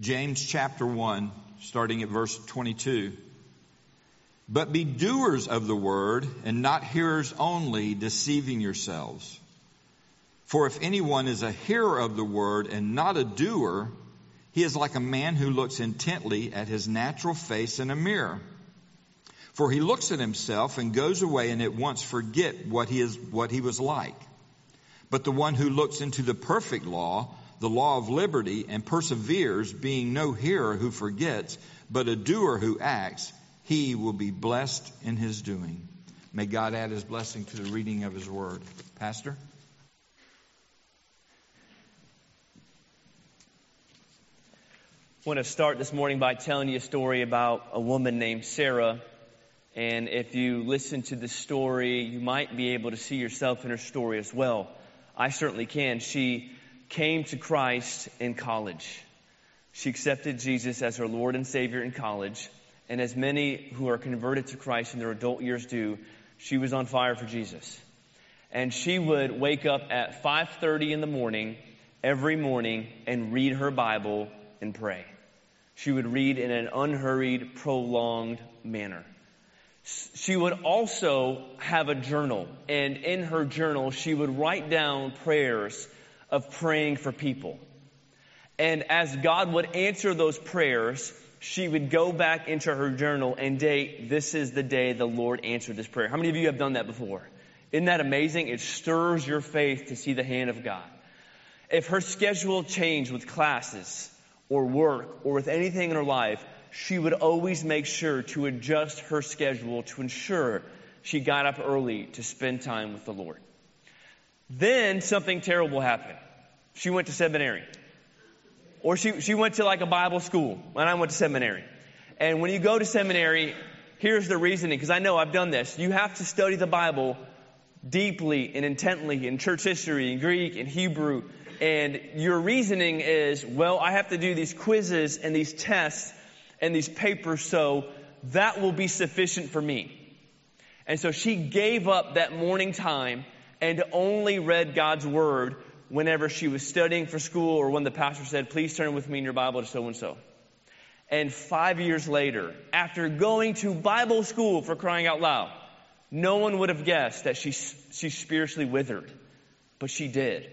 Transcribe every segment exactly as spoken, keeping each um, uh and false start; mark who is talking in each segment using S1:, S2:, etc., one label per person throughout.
S1: James chapter one, starting at verse twenty-two. But be doers of the word and not hearers only, deceiving yourselves. For if anyone is a hearer of the word and not a doer, he is like a man who looks intently at his natural face in a mirror. For he looks at himself and goes away and at once forget what he is, what he was like. But the one who looks into the perfect law, the law of liberty, and perseveres, being no hearer who forgets, but a doer who acts, he will be blessed in his doing. May God add his blessing to the reading of his word. Pastor?
S2: I want to start this morning by telling you a story about a woman named Sarah. And if you listen to the story, you might be able to see yourself in her story as well. I certainly can. She came to Christ in college. She accepted Jesus as her Lord and Savior in college. And as many who are converted to Christ in their adult years do, she was on fire for Jesus. And she would wake up at five thirty in the morning every morning and read her Bible and pray. She would read in an unhurried, prolonged manner. She would also have a journal, and in her journal she would write down prayers of praying for people. And as God would answer those prayers, she would go back into her journal and date, this is the day the Lord answered this prayer. How many of you have done that before? Isn't that amazing? It stirs your faith to see the hand of God. If her schedule changed with classes or work or with anything in her life, she would always make sure to adjust her schedule to ensure she got up early to spend time with the Lord. Then something terrible happened. She went to seminary. Or she, she went to like a Bible school, and I went to seminary. And when you go to seminary, here's the reasoning, because I know I've done this. You have to study the Bible deeply and intently in church history, in Greek, and Hebrew. And your reasoning is, well, I have to do these quizzes and these tests and these papers, so that will be sufficient for me. And so she gave up that morning time and only read God's Word whenever she was studying for school or when the pastor said, please turn with me in your Bible to so-and-so. And five years later, after going to Bible school, for crying out loud, no one would have guessed that she, she spiritually withered. But she did.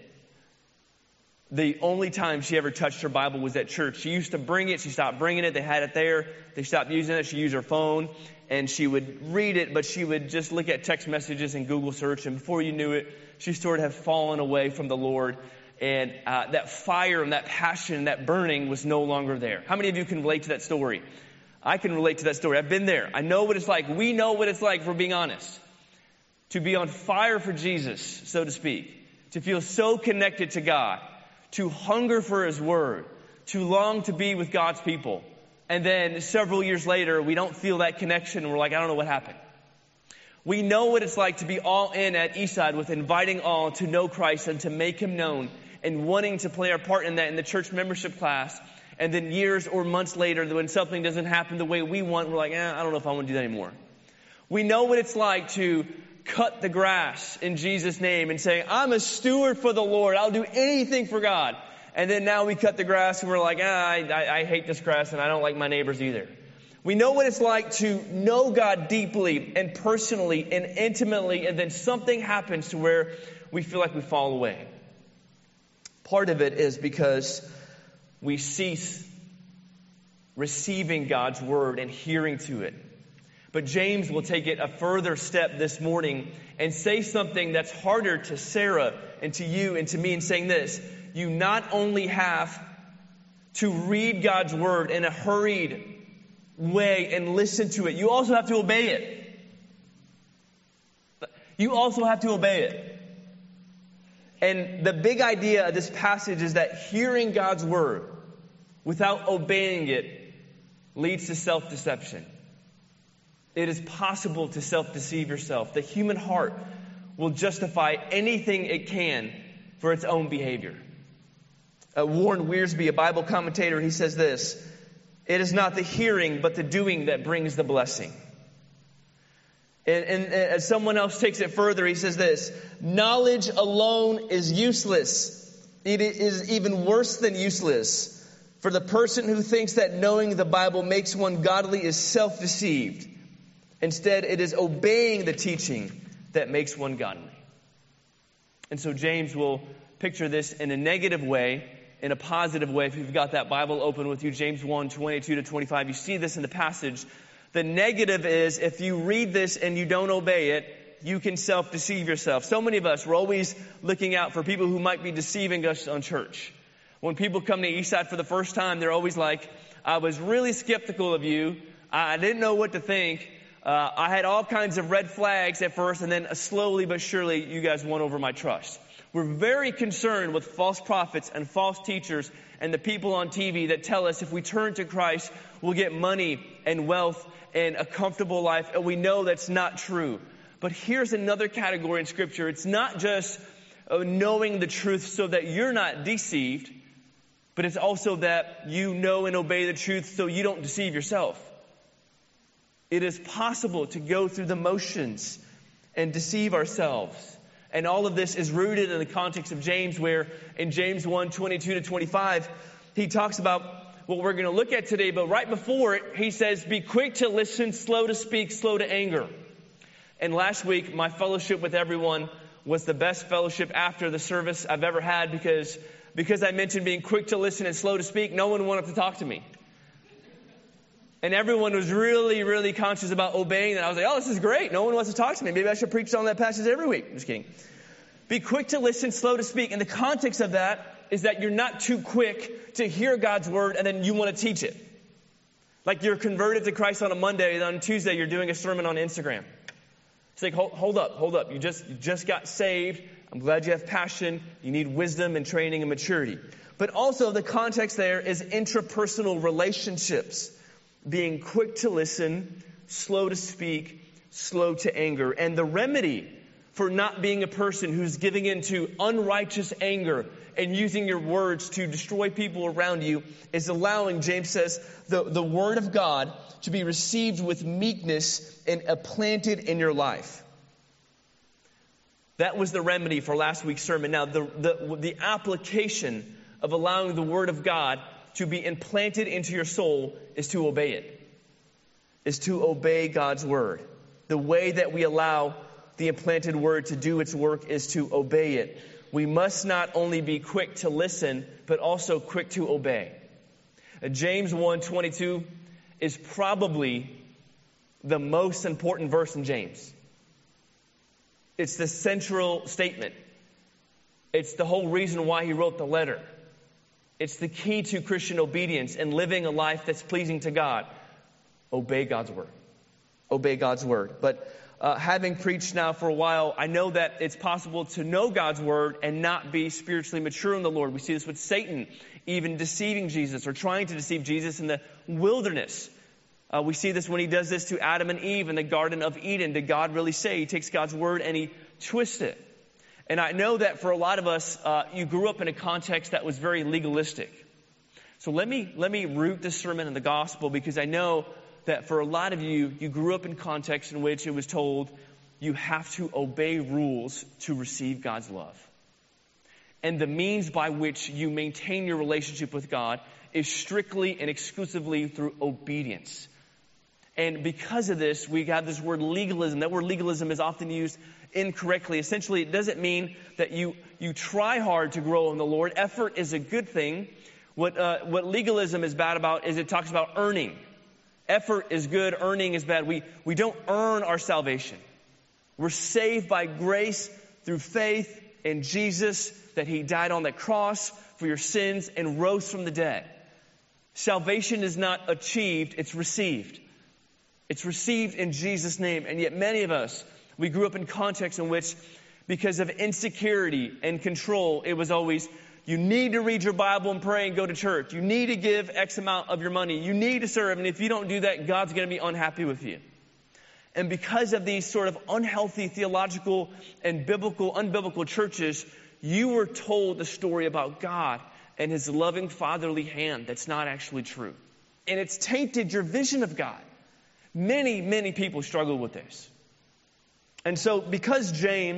S2: The only time she ever touched her Bible was at church. She used to bring it. She stopped bringing it. They had it there. They stopped using it. She used her phone and she would read it, but she would just look at text messages and Google search. And before you knew it, she sort of had fallen away from the Lord. And uh, that fire and that passion, that burning was no longer there. How many of you can relate to that story? I can relate to that story. I've been there. I know what it's like. We know what it's like, if we're being honest. To be on fire for Jesus, so to speak. To feel so connected to God. To hunger for His Word, to long to be with God's people. And then several years later, we don't feel that connection and we're like, I don't know what happened. We know what it's like to be all in at Eastside with inviting all to know Christ and to make Him known and wanting to play our part in that in the church membership class. And then years or months later, when something doesn't happen the way we want, we're like, eh, I don't know if I want to do that anymore. We know what it's like to cut the grass in Jesus' name and say, I'm a steward for the Lord. I'll do anything for God. And then now we cut the grass and we're like, ah, I, I, I hate this grass and I don't like my neighbors either. We know what it's like to know God deeply and personally and intimately, and then something happens to where we feel like we fall away. Part of it is because we cease receiving God's Word and hearing to it. But James will take it a further step this morning and say something that's harder to Sarah and to you and to me, in saying this: you not only have to read God's Word in a hurried way and listen to it, you also have to obey it. You also have to obey it. And the big idea of this passage is that hearing God's Word without obeying it leads to self-deception. It is possible to self-deceive yourself. The human heart will justify anything it can for its own behavior. Uh, Warren Wiersbe, a Bible commentator, he says this: it is not the hearing but the doing that brings the blessing. And, and, and as someone else takes it further, he says this: knowledge alone is useless. It is even worse than useless. For the person who thinks that knowing the Bible makes one godly is self-deceived. Instead, it is obeying the teaching that makes one godly. And so James will picture this in a negative way, in a positive way. If you've got that Bible open with you, James one, twenty-two to twenty-five, you see this in the passage. The negative is if you read this and you don't obey it, you can self-deceive yourself. So many of us, we're always looking out for people who might be deceiving us on church. When people come to Eastside for the first time, they're always like, I was really skeptical of you. I didn't know what to think. Uh, I had all kinds of red flags at first, and then slowly but surely you guys won over my trust. We're very concerned with false prophets and false teachers and the people on T V that tell us if we turn to Christ, we'll get money and wealth and a comfortable life. And we know that's not true. But here's another category in Scripture. It's not just knowing the truth so that you're not deceived, but it's also that you know and obey the truth so you don't deceive yourself. It is possible to go through the motions and deceive ourselves. And all of this is rooted in the context of James, where in James one, twenty-two to twenty-five, he talks about what we're going to look at today. But right before it, he says, be quick to listen, slow to speak, slow to anger. And last week, my fellowship with everyone was the best fellowship after the service I've ever had because, because I mentioned being quick to listen and slow to speak, no one wanted to talk to me. And everyone was really, really conscious about obeying that. I was like, oh, this is great. No one wants to talk to me. Maybe I should preach on that passage every week. I'm just kidding. Be quick to listen, slow to speak. And the context of that is that you're not too quick to hear God's word and then you want to teach it. Like you're converted to Christ on a Monday, and on Tuesday you're doing a sermon on Instagram. It's like, hold, hold up, hold up. You just, you just got saved. I'm glad you have passion. You need wisdom and training and maturity. But also the context there is intrapersonal relationships. Being quick to listen, slow to speak, slow to anger. And the remedy for not being a person who's giving into unrighteous anger and using your words to destroy people around you is allowing, James says, the, the word of God to be received with meekness and planted in your life. That was the remedy for last week's sermon. Now, the, the, the application of allowing the word of God to be implanted into your soul is to obey it. Is to obey God's word. The way that we allow the implanted word to do its work is to obey it. We must not only be quick to listen, but also quick to obey. James one twenty-two is probably the most important verse in James. It's the central statement. It's the whole reason why he wrote the letter. It's the key to Christian obedience and living a life that's pleasing to God. Obey God's word. Obey God's word. But uh, having preached now for a while, I know that it's possible to know God's word and not be spiritually mature in the Lord. We see this with Satan, even deceiving Jesus or trying to deceive Jesus in the wilderness. Uh, we see this when he does this to Adam and Eve in the Garden of Eden. Did God really say? He takes God's word and he twists it. And I know that for a lot of us, uh, you grew up in a context that was very legalistic. So let me let me root this sermon in the gospel, because I know that for a lot of you, you grew up in context in which it was told you have to obey rules to receive God's love. And the means by which you maintain your relationship with God is strictly and exclusively through obedience. And because of this, we have this word legalism. That word legalism is often used incorrectly. Essentially, it doesn't mean that you, you try hard to grow in the Lord. Effort is a good thing. What, uh, what legalism is bad about is it talks about earning. Effort is good, earning is bad. We, we don't earn our salvation. We're saved by grace through faith in Jesus, that he died on the cross for your sins and rose from the dead. Salvation is not achieved, it's received. It's received in Jesus' name. And yet many of us, we grew up in contexts in which, because of insecurity and control, it was always, you need to read your Bible and pray and go to church. You need to give X amount of your money. You need to serve. And if you don't do that, God's going to be unhappy with you. And because of these sort of unhealthy theological and biblical, unbiblical churches, you were told the story about God and his loving fatherly hand that's not actually true. And it's tainted your vision of God. Many, many people struggle with this. And so because James,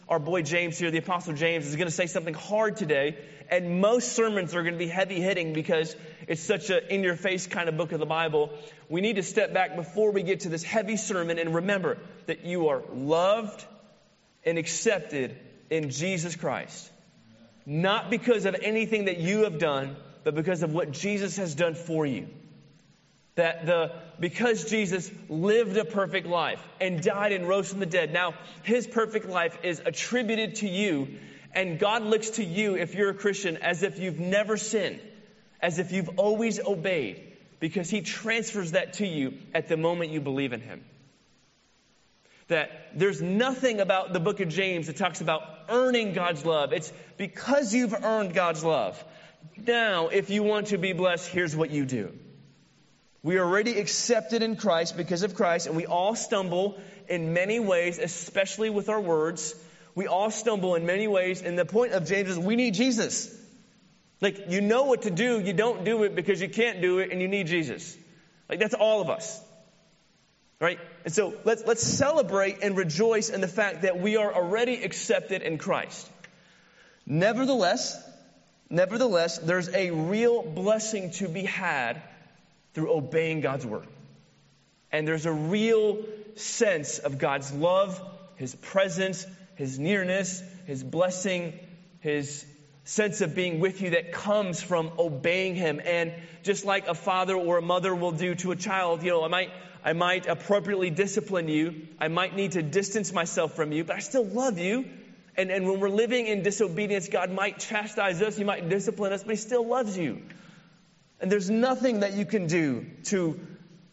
S2: our boy James here, the Apostle James, is going to say something hard today. And most sermons are going to be heavy hitting because it's such a in your face kind of book of the Bible. We need to step back before we get to this heavy sermon and remember that you are loved and accepted in Jesus Christ. Not because of anything that you have done, but because of what Jesus has done for you. That the because Jesus lived a perfect life and died and rose from the dead, now his perfect life is attributed to you, and God looks to you, if you're a Christian, as if you've never sinned, as if you've always obeyed, because he transfers that to you at the moment you believe in him. That there's nothing about the book of James that talks about earning God's love. It's because you've earned God's love. Now, if you want to be blessed, here's what you do. We are already accepted in Christ because of Christ, and we all stumble in many ways, especially with our words. We all stumble in many ways, and the point of James is we need Jesus. Like, you know what to do, you don't do it because you can't do it, and you need Jesus. Like, that's all of us. Right? And so let's let's celebrate and rejoice in the fact that we are already accepted in Christ. Nevertheless, nevertheless, there's a real blessing to be had through obeying God's word. And there's a real sense of God's love, his presence, his nearness, his blessing, his sense of being with you that comes from obeying him. And just like a father or a mother will do to a child, you know, I might I might appropriately discipline you. I might need to distance myself from you, but I still love you. And, and when we're living in disobedience, God might chastise us. He might discipline us, but he still loves you. And there's nothing that you can do to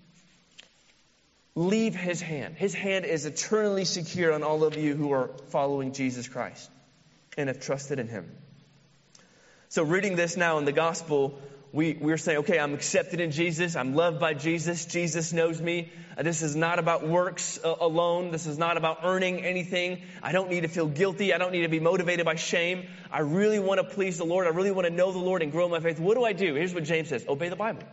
S2: leave his hand. His hand is eternally secure on all of you who are following Jesus Christ and have trusted in him. So reading this now in the gospel, We, we're saying, okay, I'm accepted in Jesus. I'm loved by Jesus. Jesus knows me. Uh, this is not about works uh, alone. This is not about earning anything. I don't need to feel guilty. I don't need to be motivated by shame. I really want to please the Lord. I really want to know the Lord and grow my faith. What do I do? Here's what James says. Obey the Bible.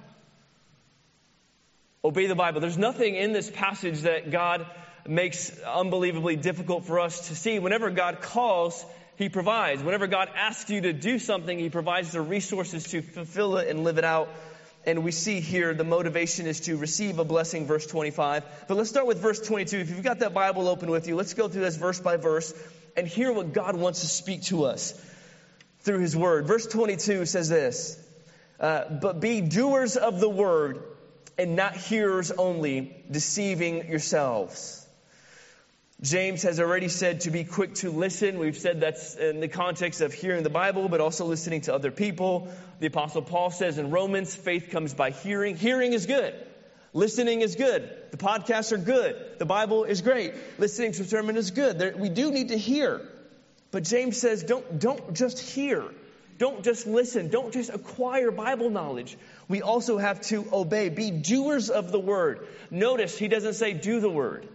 S2: Obey the Bible. There's nothing in this passage that God makes unbelievably difficult for us to see. Whenever God calls, he provides. Whenever God asks you to do something, he provides the resources to fulfill it and live it out. And we see here the motivation is to receive a blessing, verse twenty-five. But let's start with verse twenty-two. If you've got that Bible open with you, let's go through this verse by verse and hear what God wants to speak to us through his word. Verse twenty-two says this, uh, but be doers of the word and not hearers only, deceiving yourselves. James has already said to be quick to listen. We've said that's in the context of hearing the Bible, but also listening to other people. The Apostle Paul says in Romans, faith comes by hearing. Hearing is good. Listening is good. The podcasts are good. The Bible is great. Listening to a sermon is good. There, we do need to hear. But James says, don't, don't just hear. Don't just listen. Don't just acquire Bible knowledge. We also have to obey. Be doers of the word. Notice he doesn't say do the word.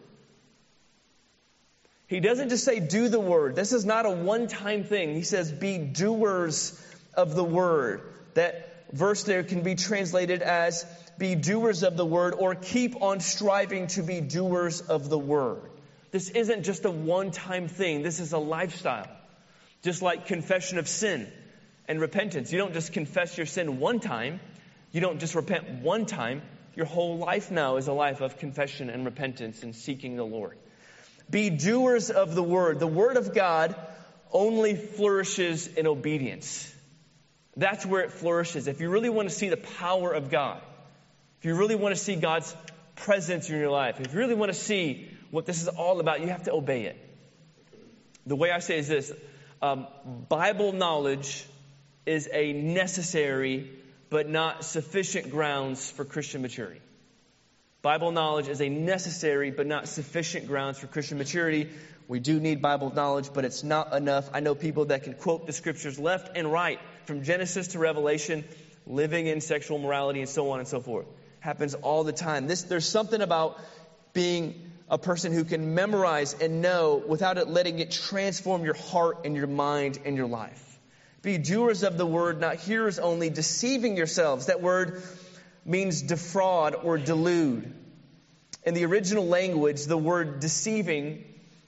S2: He doesn't just say do the word. This is not a one-time thing. He says be doers of the word. That verse there can be translated as be doers of the word or keep on striving to be doers of the word. This isn't just a one-time thing. This is a lifestyle. Just like confession of sin and repentance. You don't just confess your sin one time. You don't just repent one time. Your whole life now is a life of confession and repentance and seeking the Lord. Be doers of the word. The word of God only flourishes in obedience. That's where it flourishes. If you really want to see the power of God, if you really want to see God's presence in your life, if you really want to see what this is all about, you have to obey it. The way I say is this, um, Bible knowledge is a necessary but not sufficient grounds for Christian maturity. Bible knowledge is a necessary but not sufficient grounds for Christian maturity. We do need Bible knowledge, but it's not enough. I know people that can quote the scriptures left and right, from Genesis to Revelation, living in sexual morality and so on and so forth. Happens all the time. This, there's something about being a person who can memorize and know without it letting it transform your heart and your mind and your life. Be doers of the word, not hearers only, deceiving yourselves. That word means defraud or delude. In the original language, the word deceiving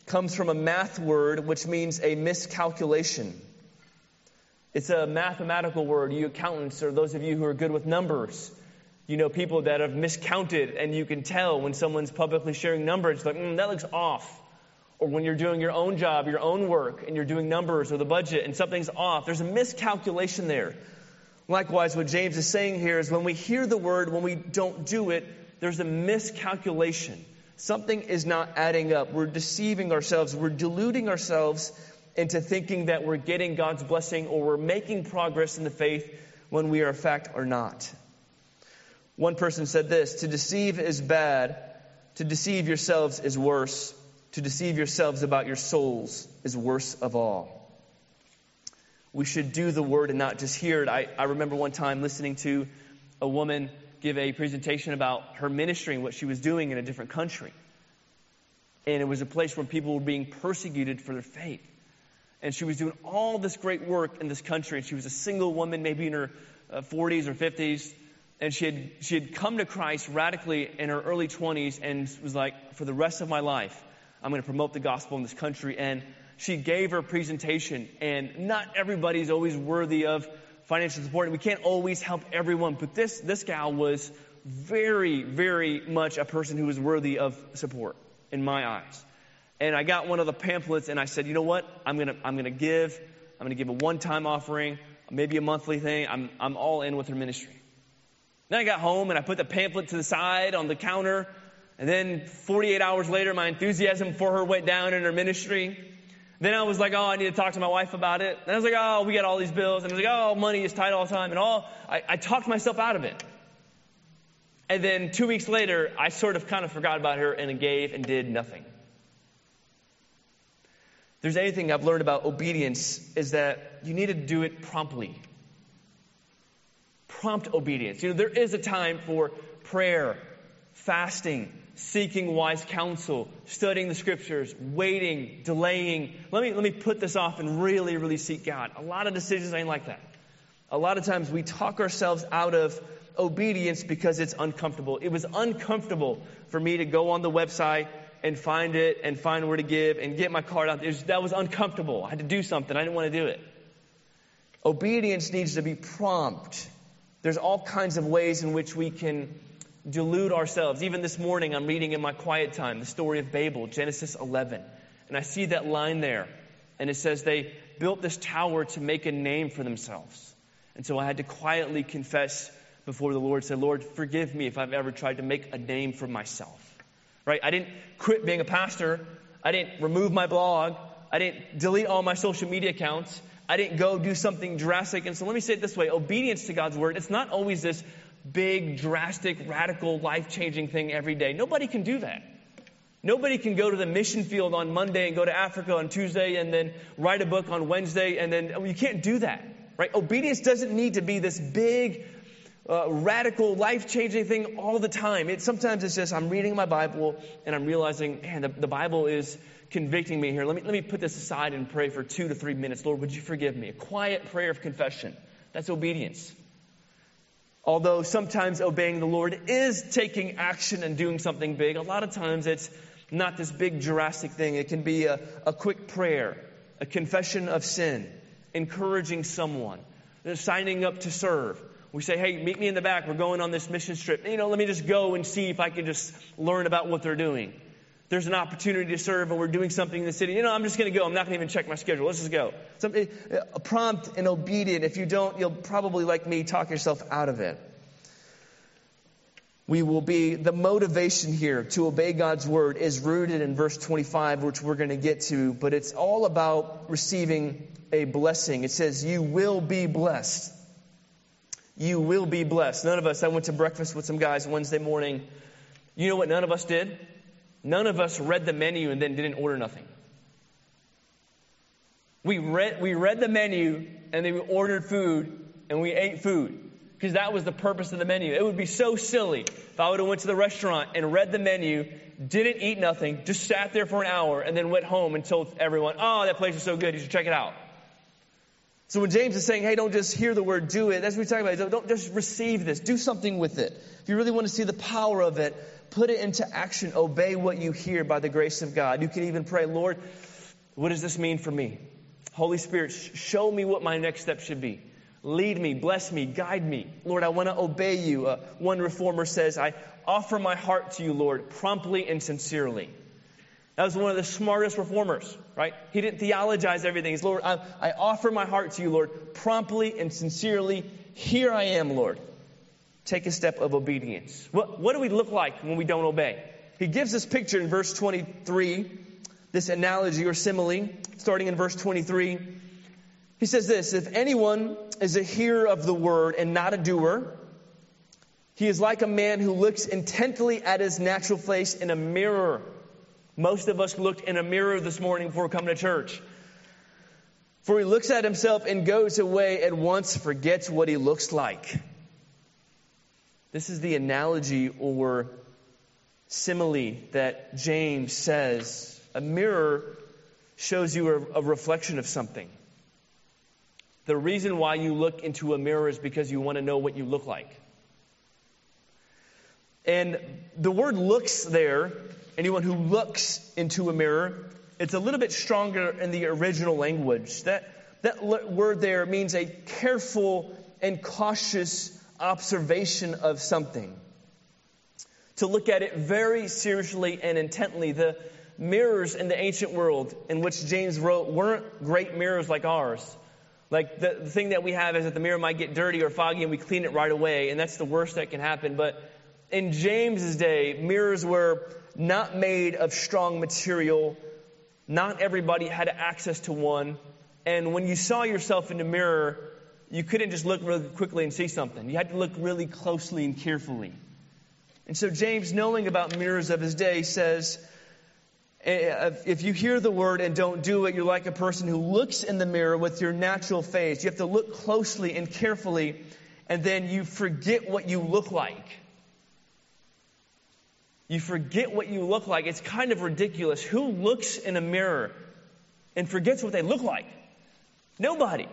S2: comes from a math word which means a miscalculation. It's a mathematical word. You accountants, or those of you who are good with numbers, you know people that have miscounted, and you can tell when someone's publicly sharing numbers, it's like, mm, that looks off. Or when you're doing your own job, your own work, and you're doing numbers or the budget, and something's off, there's a miscalculation there. Likewise, what James is saying here is when we hear the word, when we don't do it, there's a miscalculation. Something is not adding up. We're deceiving ourselves. We're deluding ourselves into thinking that we're getting God's blessing or we're making progress in the faith when we are, in fact, are not. One person said this: to deceive is bad. To deceive yourselves is worse. To deceive yourselves about your souls is worse of all. We should do the word and not just hear it. I, I remember one time listening to a woman give a presentation about her ministry and what she was doing in a different country. And it was a place where people were being persecuted for their faith. And she was doing all this great work in this country. And she was a single woman, maybe in her uh, forties or fifties. And she had, she had come to Christ radically in her early twenties and was like, for the rest of my life, I'm going to promote the gospel in this country. And she gave her presentation, and not everybody's always worthy of financial support. And we can't always help everyone. But this, this gal was very, very much a person who was worthy of support in my eyes. And I got one of the pamphlets and I said, you know what? I'm going to, I'm going to give, I'm going to give a one-time offering, maybe a monthly thing. I'm, I'm all in with her ministry. Then I got home and I put the pamphlet to the side on the counter. And then forty-eight hours later, my enthusiasm for her went down in her ministry. Then I was like, oh, I need to talk to my wife about it. And I was like, oh, we got all these bills. And I was like, oh, money is tight all the time. And all, I, I talked myself out of it. And then two weeks later, I sort of kind of forgot about her and gave and did nothing. If there's anything I've learned about obedience is that you need to do it promptly. Prompt obedience. You know, there is a time for prayer, fasting, seeking wise counsel, studying the scriptures, waiting, delaying. Let me, let me put this off and really, really seek God. A lot of decisions ain't like that. A lot of times we talk ourselves out of obedience because it's uncomfortable. It was uncomfortable for me to go on the website and find it and find where to give and get my card out. It was, that was uncomfortable. I had to do something. I didn't want to do it. Obedience needs to be prompt. There's all kinds of ways in which we can delude ourselves. Even this morning, I'm reading in my quiet time the story of Babel, Genesis eleven. And I see that line there. And it says they built this tower to make a name for themselves. And so I had to quietly confess before the Lord, say, Lord, forgive me if I've ever tried to make a name for myself. Right? I didn't quit being a pastor. I didn't remove my blog. I didn't delete all my social media accounts. I didn't go do something drastic. And so let me say it this way. Obedience to God's word, it's not always this big, drastic, radical, life-changing thing every day. Nobody can do that. Nobody can go to the mission field on Monday and go to Africa on Tuesday and then write a book on Wednesday, and then you can't do that, right? Obedience doesn't need to be this big, uh, radical, life-changing thing all the time. It sometimes it's just I'm reading my Bible and I'm realizing, man, the, the Bible is convicting me here. Let me let me put this aside and pray for two to three minutes. Lord, would you forgive me? A quiet prayer of confession. That's obedience. Although sometimes obeying the Lord is taking action and doing something big, a lot of times it's not this big drastic thing. It can be a, a quick prayer, a confession of sin, encouraging someone, signing up to serve. We say, hey, meet me in the back. We're going on this mission trip. You know, let me just go and see if I can just learn about what they're doing. There's an opportunity to serve and we're doing something in the city. You know, I'm just going to go. I'm not going to even check my schedule. Let's just go. Something uh, prompt and obedient. If you don't, you'll probably, like me, talk yourself out of it. We will be, the motivation here to obey God's word is rooted in verse twenty-five, which we're going to get to, but it's all about receiving a blessing. It says, you will be blessed. You will be blessed. None of us, I went to breakfast with some guys Wednesday morning. You know what none of us did? None of us read the menu and then didn't order nothing. We read, we read the menu and then we ordered food and we ate food. Because that was the purpose of the menu. It would be so silly if I would have went to the restaurant and read the menu, didn't eat nothing, just sat there for an hour and then went home and told everyone, oh, that place is so good, you should check it out. So when James is saying, hey, don't just hear the word, do it, that's what we're talking about. Don't just receive this. Do something with it. If you really want to see the power of it, put it into action. Obey what you hear by the grace of God. You can even pray, Lord, what does this mean for me? Holy Spirit, show me what my next step should be. Lead me, bless me, guide me. Lord, I want to obey you. Uh, one reformer says, I offer my heart to you, Lord, promptly and sincerely. That was one of the smartest reformers, right? He didn't theologize everything. He's, Lord, I, I offer my heart to you, Lord, promptly and sincerely. Here I am, Lord. Take a step of obedience. What, what do we look like when we don't obey? He gives this picture in verse twenty-three, this analogy or simile, starting in verse twenty-three. He says this, if anyone is a hearer of the word and not a doer, he is like a man who looks intently at his natural face in a mirror. Most of us looked in a mirror this morning before coming to church. For he looks at himself and goes away at once, forgets what he looks like. This is the analogy or simile that James says. A mirror shows you a, a reflection of something. The reason why you look into a mirror is because you want to know what you look like. And the word looks there, anyone who looks into a mirror, it's a little bit stronger in the original language. That, that word there means a careful and cautious observation of something. To look at it very seriously and intently. The mirrors in the ancient world in which James wrote weren't great mirrors like ours. Like the, the thing that we have is that the mirror might get dirty or foggy and we clean it right away, and that's the worst that can happen. But in James's day, mirrors were not made of strong material. Not everybody had access to one. And when you saw yourself in the mirror, you couldn't just look really quickly and see something. You had to look really closely and carefully. And so James, knowing about mirrors of his day, says, if you hear the word and don't do it, you're like a person who looks in the mirror with your natural face. You have to look closely and carefully, and then you forget what you look like. You forget what you look like. It's kind of ridiculous. Who looks in a mirror and forgets what they look like? Nobody.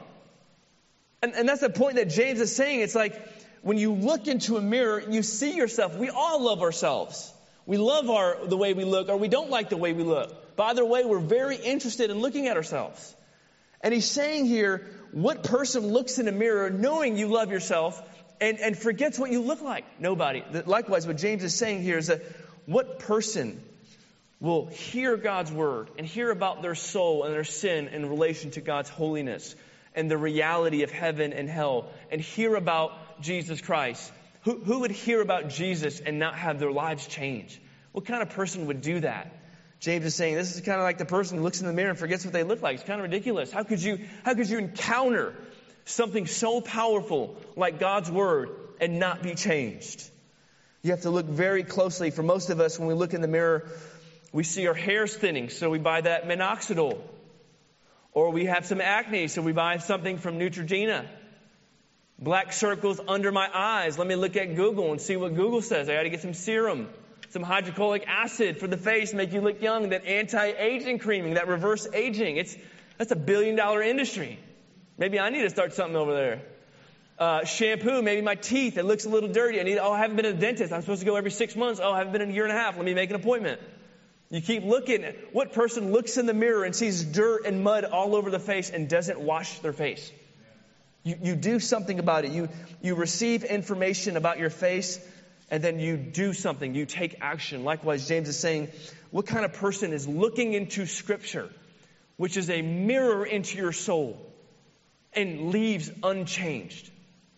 S2: And, and that's the point that James is saying. It's like when you look into a mirror, you see yourself. We all love ourselves. We love our the way we look, or we don't like the way we look. By either way, we're very interested in looking at ourselves. And he's saying here, what person looks in a mirror knowing you love yourself and, and forgets what you look like? Nobody. Likewise, what James is saying here is that what person will hear God's word and hear about their soul and their sin in relation to God's holiness and the reality of heaven and hell, and hear about Jesus Christ? Who, who would hear about Jesus and not have their lives change? What kind of person would do that? James is saying this is kind of like the person who looks in the mirror and forgets what they look like. It's kind of ridiculous. How could you, how could you encounter something so powerful like God's word and not be changed? You have to look very closely. For most of us, when we look in the mirror, we see our hair's thinning, so we buy that minoxidil. Or we have some acne, so we buy something from Neutrogena. Black circles under my eyes. Let me look at Google and see what Google says. I got to get some serum, some hydrochloric acid for the face, make you look young. That anti-aging creaming, that reverse aging. It's that's a billion dollar industry. Maybe I need to start something over there. Uh, shampoo, maybe my teeth, it looks a little dirty. I need. Oh, I haven't been to the dentist. I'm supposed to go every six months. Oh, I haven't been in a year and a half. Let me make an appointment. You keep looking. What person looks in the mirror and sees dirt and mud all over the face and doesn't wash their face? You, you do something about it. You, you receive information about your face, and then you do something. You take action. Likewise, James is saying, what kind of person is looking into Scripture, which is a mirror into your soul, and leaves unchanged?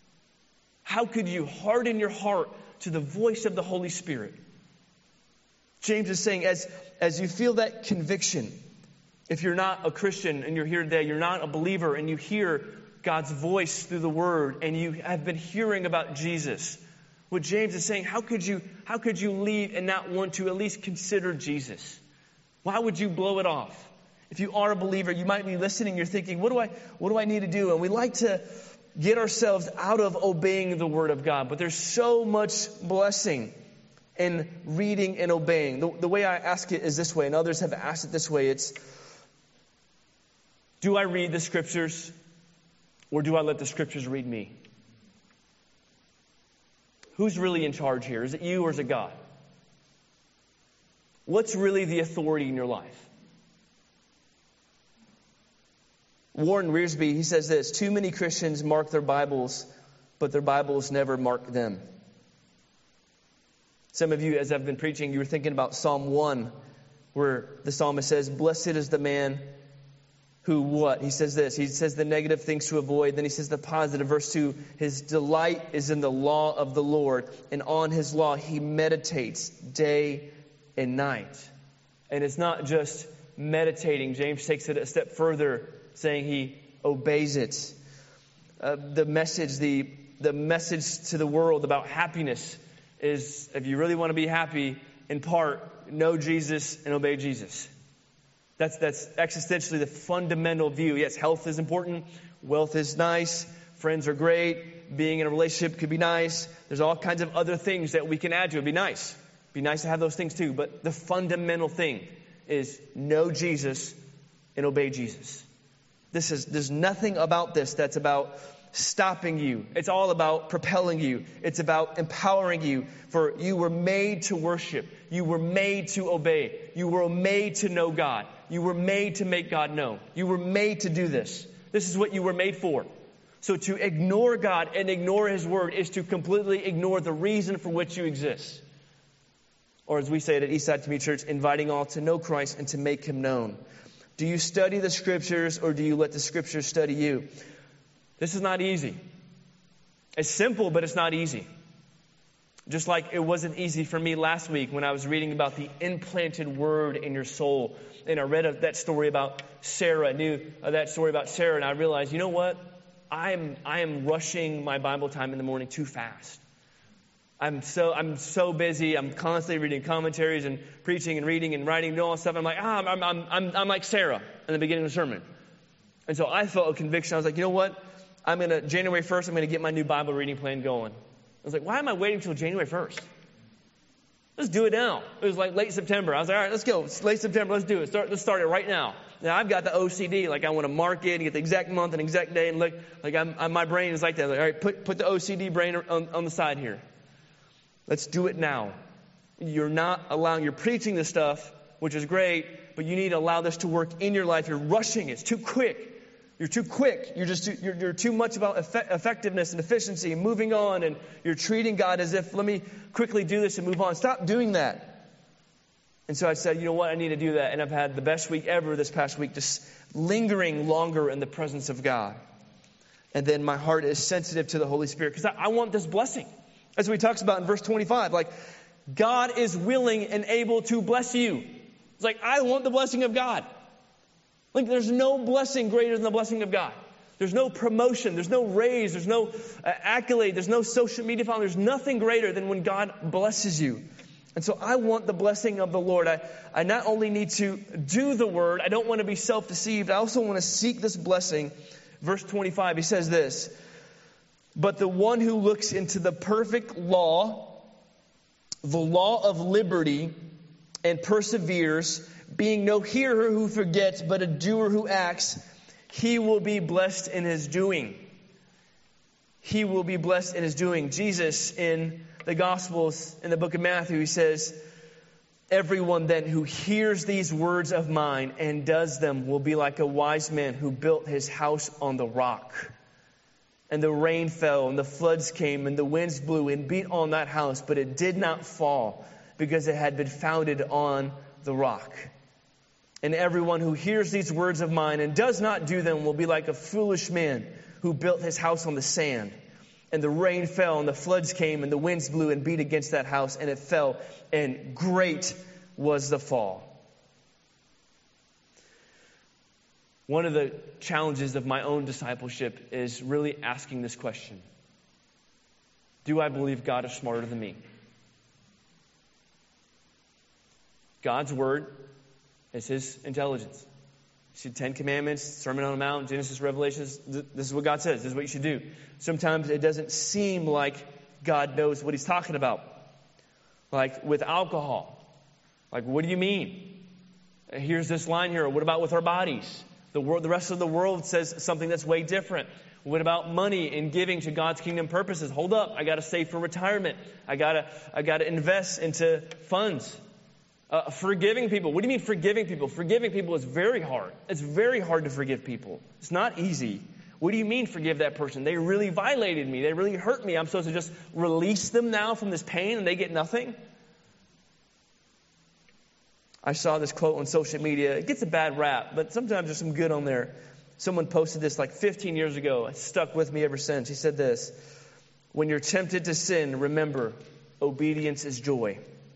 S2: How could you harden your heart to the voice of the Holy Spirit? James is saying, as, as you feel that conviction, if you're not a Christian and you're here today, you're not a believer, and you hear God's voice through the Word, and you have been hearing about Jesus, what James is saying, how could you, how could you leave and not want to at least consider Jesus? Why would you blow it off? If you are a believer, you might be listening, you're thinking, what do I, what do I need to do? And we like to get ourselves out of obeying the Word of God, but there's so much blessing in reading and obeying. The, the way I ask it is this way, and others have asked it this way. It's, do I read the Scriptures? Or do I let the Scriptures read me? Who's really in charge here? Is it you or is it God? What's really the authority in your life? Warren Wiersbe, he says this: too many Christians mark their Bibles, but their Bibles never mark them. Some of you, as I've been preaching, you were thinking about Psalm one, where the psalmist says, blessed is the man who what? He says this. He says the negative things to avoid. Then he says the positive. Verse two, his delight is in the law of the Lord, and on his law he meditates day and night. And it's not just meditating. James takes it a step further, saying he obeys it. Uh, the message, the the message to the world about happiness is, if you really want to be happy, in part, know Jesus and obey Jesus. That's that's existentially the fundamental view. Yes, health is important. Wealth is nice. Friends are great. Being in a relationship could be nice. There's all kinds of other things that we can add to it. It'd be nice. It'd be nice to have those things too. But the fundamental thing is know Jesus and obey Jesus. This is, there's nothing about this that's about stopping you. It's all about propelling you. It's about empowering you. For you were made to worship. You were made to obey. You were made to know God. You were made to make God known. You were made to do this. This is what you were made for. So to ignore God and ignore His Word is to completely ignore the reason for which you exist. Or as we say it at Eastside Community Church, inviting all to know Christ and to make Him known. Do you study the Scriptures or do you let the Scriptures study you? This is not easy. It's simple, but it's not easy. Just like it wasn't easy for me last week when I was reading about the implanted word in your soul. And I read that story about Sarah. I knew that story about Sarah, and I realized, you know what? I'm I am rushing my Bible time in the morning too fast. I'm so I'm so busy. I'm constantly reading commentaries and preaching and reading and writing and all that stuff. I'm like, ah, I'm I'm I'm I'm like Sarah in the beginning of the sermon. And so I felt a conviction. I was like, you know what? I'm gonna January first. I'm gonna get my new Bible reading plan going. I was like, why am I waiting until January first? Let's do it now. It was like late September. I was like, all right, let's go. It's late September. Let's do it. Start. Let's start it right now. Now I've got the O C D. Like I want to mark it and get the exact month and exact day and look. Like I'm, I'm my brain is like that. Like, all right, put put the O C D brain on, on the side here. Let's do it now. You're not allowing. You're preaching this stuff, which is great, but you need to allow this to work in your life. You're rushing it. It's too quick. You're too quick. You're just too, you're, you're too much about effect, effectiveness and efficiency and moving on, and you're treating God as if, let me quickly do this and move on. Stop doing that. And so I said, you know what? I need to do that. And I've had the best week ever this past week, just lingering longer in the presence of God. And then my heart is sensitive to the Holy Spirit because I, I want this blessing. That's what he talks about in verse twenty-five. Like, God is willing and able to bless you. It's like, I want the blessing of God. Like, there's no blessing greater than the blessing of God. There's no promotion. There's no raise. There's no uh, accolade. There's no social media following. There's nothing greater than when God blesses you. And so I want the blessing of the Lord. I, I not only need to do the word, I don't want to be self-deceived. I also want to seek this blessing. Verse twenty-five, he says this, but the one who looks into the perfect law, the law of liberty, and perseveres, being no hearer who forgets, but a doer who acts, he will be blessed in his doing. He will be blessed in his doing. Jesus, in the Gospels, in the book of Matthew, he says, everyone then who hears these words of mine and does them will be like a wise man who built his house on the rock. And the rain fell, and the floods came, and the winds blew and beat on that house, but it did not fall because it had been founded on the rock. And everyone who hears these words of mine and does not do them will be like a foolish man who built his house on the sand. And the rain fell, and the floods came, and the winds blew and beat against that house, and it fell, and great was the fall. One of the challenges of my own discipleship is really asking this question. Do I believe God is smarter than me? God's word is His intelligence. You see Ten Commandments, Sermon on the Mount, Genesis, Revelations. This is what God says. This is what you should do. Sometimes it doesn't seem like God knows what He's talking about. Like with alcohol. Like, what do you mean? Here's this line here. What about with our bodies? The world, the rest of the world says something that's way different. What about money and giving to God's kingdom purposes? Hold up, I got to save for retirement. I got to I got to invest into funds. Uh, forgiving people. What do you mean forgiving people? Forgiving people is very hard. It's very hard to forgive people. It's not easy. What do you mean forgive that person? They really violated me. They really hurt me. I'm supposed to just release them now from this pain and they get nothing? I saw this quote on social media. It gets a bad rap, but sometimes there's some good on there. Someone posted this like fifteen years ago. It's stuck with me ever since. He said this: when you're tempted to sin, remember, obedience is joy.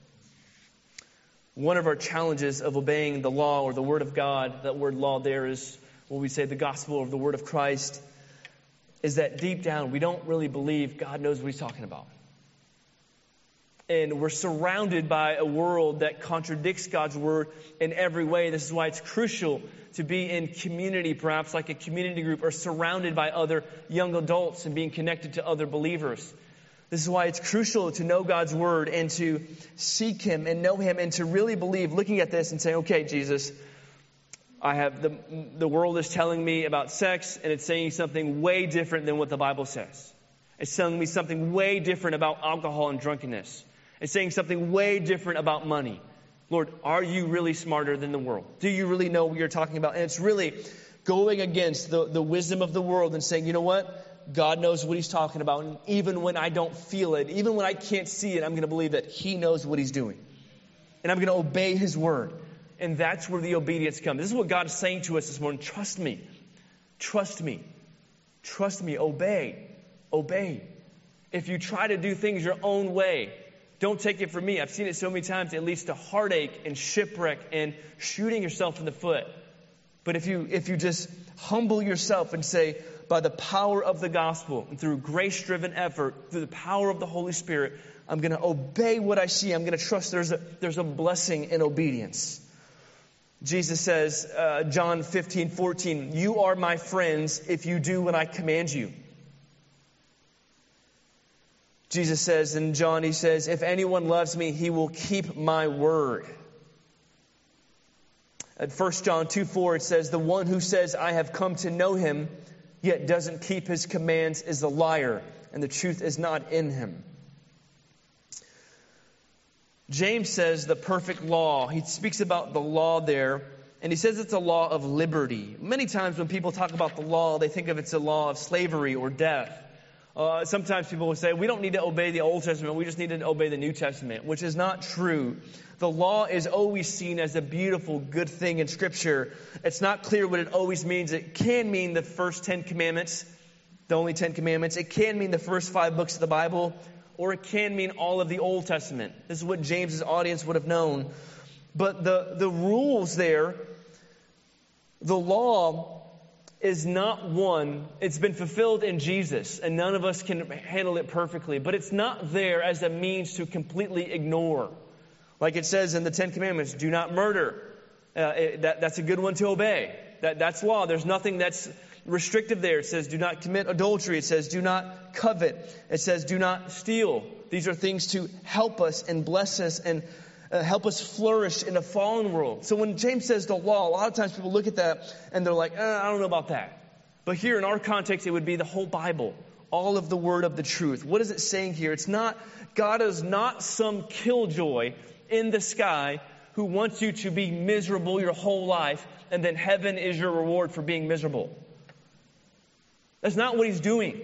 S2: One of our challenges of obeying the law or the Word of God, that word law there is what we say the gospel or the Word of Christ, is that deep down we don't really believe God knows what He's talking about. And we're surrounded by a world that contradicts God's Word in every way. This is why it's crucial to be in community, perhaps like a community group, or surrounded by other young adults and being connected to other believers. This is why it's crucial to know God's Word and to seek Him and know Him and to really believe, looking at this and saying, okay, Jesus, I have the, the world is telling me about sex and it's saying something way different than what the Bible says. It's telling me something way different about alcohol and drunkenness. It's saying something way different about money. Lord, are you really smarter than the world? Do you really know what you're talking about? And it's really going against the, the wisdom of the world and saying, you know what? God knows what He's talking about. And even when I don't feel it, even when I can't see it, I'm going to believe that He knows what He's doing. And I'm going to obey His word. And that's where the obedience comes. This is what God is saying to us this morning. Trust me. Trust me. Trust me. Obey. Obey. If you try to do things your own way, don't take it from me. I've seen it so many times. It leads to heartache and shipwreck and shooting yourself in the foot. But if you if you just humble yourself and say, by the power of the gospel and through grace-driven effort, through the power of the Holy Spirit, I'm going to obey what I see. I'm going to trust there's a, there's a blessing in obedience. Jesus says, uh, John fifteen fourteen, you are my friends if you do what I command you. Jesus says in John, He says, if anyone loves me, he will keep my word. At First John two four, it says, the one who says, I have come to know Him, yet doesn't keep His commands is a liar, and the truth is not in him. James says the perfect law. He speaks about the law there, and he says it's a law of liberty. Many times when people talk about the law, they think of it's a law of slavery or death. Uh, sometimes people will say, we don't need to obey the Old Testament, we just need to obey the New Testament, which is not true. The law is always seen as a beautiful, good thing in Scripture. It's not clear what it always means. It can mean the first Ten Commandments, the only Ten Commandments. It can mean the first five books of the Bible, or it can mean all of the Old Testament. This is what James's audience would have known. But the, the rules there, the law is not one. It's been fulfilled in Jesus, and none of us can handle it perfectly. But it's not there as a means to completely ignore. Like it says in the Ten Commandments, do not murder. Uh, it, that, that's a good one to obey. That, that's law. There's nothing that's restrictive there. It says do not commit adultery. It says do not covet. It says do not steal. These are things to help us and bless us and uh, help us flourish in a fallen world. So when James says the law, a lot of times people look at that and they're like, eh, I don't know about that. But here in our context, it would be the whole Bible. All of the word of the truth. What is it saying here? It's not, God is not some killjoy in the sky who wants you to be miserable your whole life, and then heaven is your reward for being miserable. That's not what He's doing.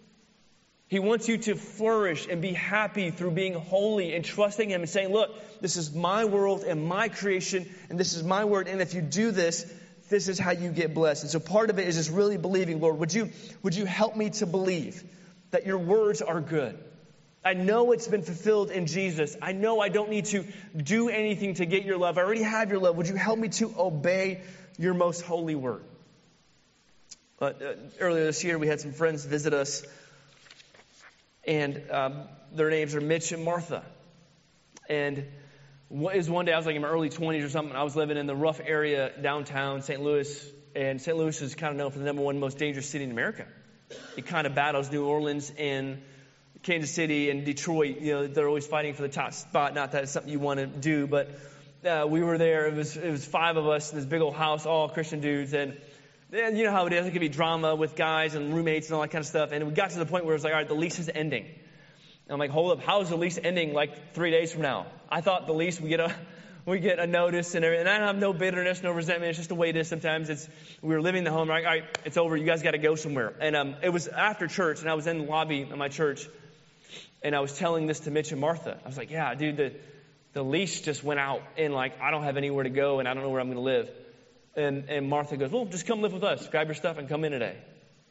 S2: He wants you to flourish and be happy through being holy and trusting Him and saying, look, this is my world and my creation, and this is my word, and if you do this, this is how you get blessed. And so part of it is just really believing, Lord, would you, would you help me to believe that your words are good? I know it's been fulfilled in Jesus. I know I don't need to do anything to get your love. I already have your love. Would you help me to obey your most holy word? Uh, uh, earlier this year, we had some friends visit us, and um, their names are Mitch and Martha. And it was one day, I was like in my early twenties or something. I was living in the rough area downtown Saint Louis, and Saint Louis is kind of known for the number one most dangerous city in America. It kind of battles New Orleans and Kansas City and Detroit. You know, they're always fighting for the top spot. Not that it's something you want to do, but uh, we were there. It was it was five of us in this big old house, all Christian dudes, and And you know how it is. It could be drama with guys and roommates and all that kind of stuff. And we got to the point where it was like, all right, the lease is ending. And I'm like, hold up, how is the lease ending like three days from now? I thought the lease, we get a we get a notice and everything. And I have no bitterness, no resentment. It's just the way it is sometimes. It's we were living in the home. Like, all right, it's over. You guys got to go somewhere. And um, it was after church, and I was in the lobby of my church, and I was telling this to Mitch and Martha. I was like, yeah, dude, the the lease just went out, and like I don't have anywhere to go, and I don't know where I'm going to live. And and Martha goes, well, just come live with us. Grab your stuff and come in today.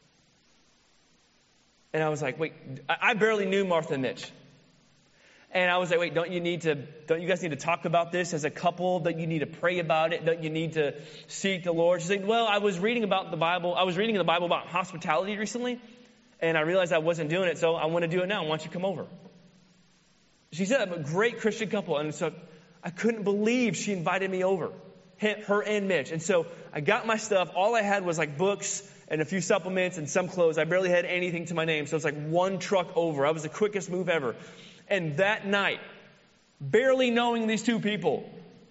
S2: And I was like, wait, I barely knew Martha and Mitch. And I was like, wait, don't you need to, don't you guys need to talk about this as a couple? Don't you need to pray about it? Don't you need to seek the Lord? She's like, well, I was reading about the Bible. I was reading in the Bible about hospitality recently, and I realized I wasn't doing it, so I want to do it now. Why don't you come over? She said, I'm a great Christian couple. And so I couldn't believe she invited me over, her and Mitch. And so I got my stuff. All I had was like books and a few supplements and some clothes. I barely had anything to my name. So it's like one truck over. I was the quickest move ever. And that night, barely knowing these two people,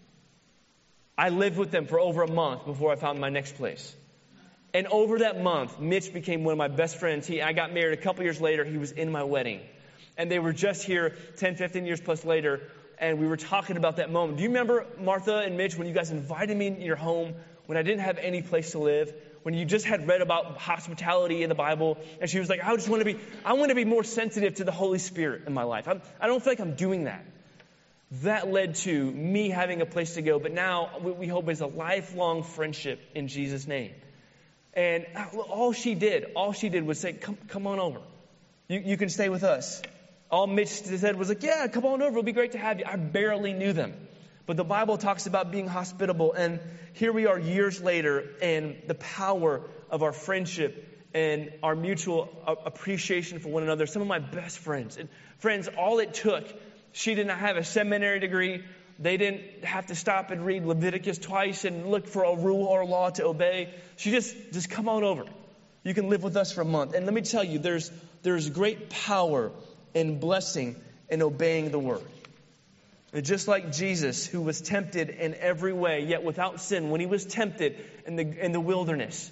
S2: I lived with them for over a month before I found my next place. And over that month, Mitch became one of my best friends. He, I got married a couple years later. He was in my wedding. And they were just here ten, fifteen years plus later. And we were talking about that moment. Do you remember, Martha and Mitch, when you guys invited me in your home, when I didn't have any place to live, when you just had read about hospitality in the Bible, and she was like, I just want to be, I want to be more sensitive to the Holy Spirit in my life. I'm, I don't feel like I'm doing that. That led to me having a place to go, but now what we hope is a lifelong friendship in Jesus' name. And all she did, all she did was say, come, come on over. You, you can stay with us. All Mitch said was like, yeah, come on over. It'll be great to have you. I barely knew them. But the Bible talks about being hospitable. And here we are years later, and the power of our friendship and our mutual appreciation for one another. Some of my best friends. And friends, all it took, she did not have a seminary degree. They didn't have to stop and read Leviticus twice and look for a rule or law to obey. She just, just come on over. You can live with us for a month. And let me tell you, there's, there's great power and blessing in obeying the word. And just like Jesus, who was tempted in every way, yet without sin, when he was tempted in the, in the wilderness,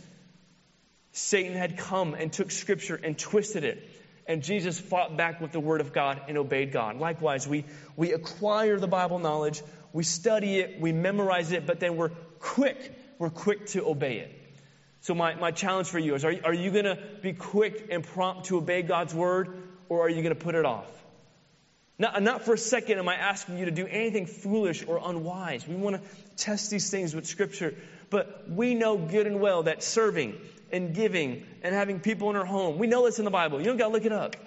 S2: Satan had come and took scripture and twisted it. And Jesus fought back with the word of God and obeyed God. Likewise, we, we acquire the Bible knowledge, we study it, we memorize it, but then we're quick, we're quick to obey it. So my, my challenge for you is, are, are you going to be quick and prompt to obey God's word, or are you going to put it off? Not, not for a second am I asking you to do anything foolish or unwise. We want to test these things with Scripture. But we know good and well that serving and giving and having people in our home, we know it's in the Bible. You don't got to look it up.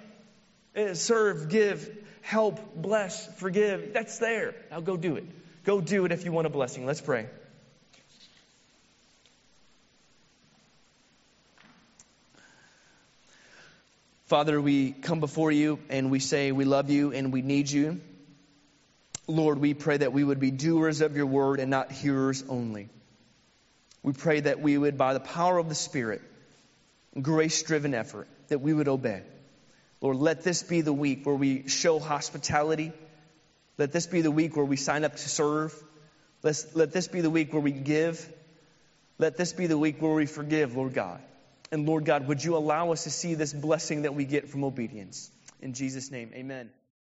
S2: Serve, give, help, bless, forgive. That's there. Now go do it. Go do it if you want a blessing. Let's pray. Father, we come before you and we say we love you and we need you. Lord, we pray that we would be doers of your word and not hearers only. We pray that we would, by the power of the Spirit, grace-driven effort, that we would obey. Lord, let this be the week where we show hospitality. Let this be the week where we sign up to serve. Let's, let this be the week where we give. Let this be the week where we forgive, Lord God. And Lord God, would you allow us to see this blessing that we get from obedience? In Jesus' name, amen.